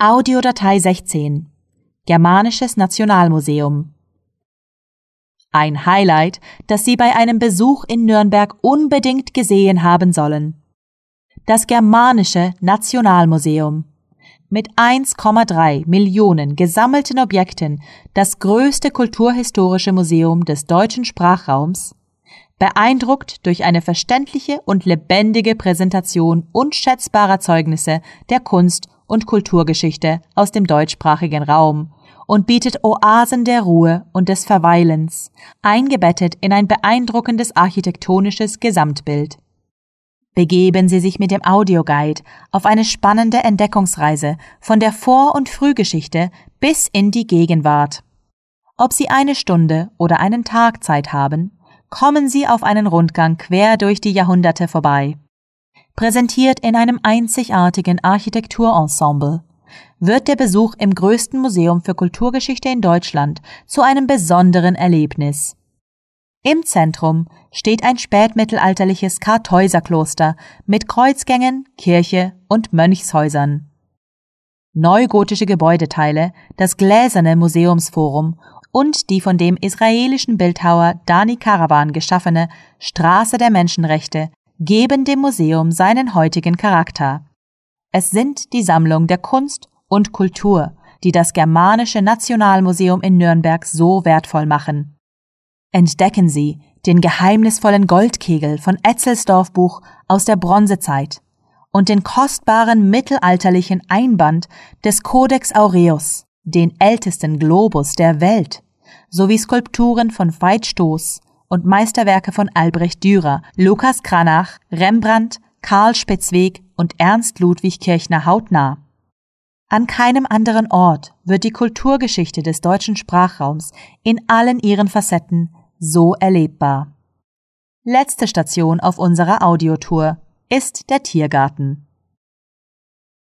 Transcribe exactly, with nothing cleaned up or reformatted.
Audiodatei sechzehn. Germanisches Nationalmuseum. Ein Highlight, das Sie bei einem Besuch in Nürnberg unbedingt gesehen haben sollen. Das Germanische Nationalmuseum. Mit eins Komma drei Millionen gesammelten Objekten das größte kulturhistorische Museum des deutschen Sprachraums, beeindruckt durch eine verständliche und lebendige Präsentation unschätzbarer Zeugnisse der Kunst- und Kulturgeschichte aus dem deutschsprachigen Raum und bietet Oasen der Ruhe und des Verweilens, eingebettet in ein beeindruckendes architektonisches Gesamtbild. Begeben Sie sich mit dem Audioguide auf eine spannende Entdeckungsreise von der Vor- und Frühgeschichte bis in die Gegenwart. Ob Sie eine Stunde oder einen Tag Zeit haben, kommen Sie auf einen Rundgang quer durch die Jahrhunderte vorbei. Präsentiert in einem einzigartigen Architekturensemble, wird der Besuch im größten Museum für Kulturgeschichte in Deutschland zu einem besonderen Erlebnis. Im Zentrum steht ein spätmittelalterliches Kartäuserkloster mit Kreuzgängen, Kirche und Mönchshäusern. Neugotische Gebäudeteile, das gläserne Museumsforum und die von dem israelischen Bildhauer Dani Karawan geschaffene Straße der Menschenrechte geben dem Museum seinen heutigen Charakter. Es sind die Sammlung der Kunst und Kultur, die das Germanische Nationalmuseum in Nürnberg so wertvoll machen. Entdecken Sie den geheimnisvollen Goldkegel von Etzelsdorf-Buch aus der Bronzezeit und den kostbaren mittelalterlichen Einband des Codex Aureus, den ältesten Globus der Welt, sowie Skulpturen von Veit Stoß und Meisterwerke von Albrecht Dürer, Lukas Cranach, Rembrandt, Karl Spitzweg und Ernst Ludwig Kirchner hautnah. An keinem anderen Ort wird die Kulturgeschichte des deutschen Sprachraums in allen ihren Facetten so erlebbar. Letzte Station auf unserer Audiotour ist der Tiergarten.